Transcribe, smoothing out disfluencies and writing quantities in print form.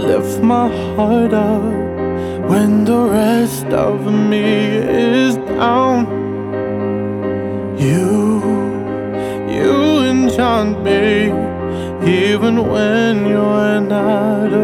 lift my heart up when the rest of me is down. You enchant me even when you're not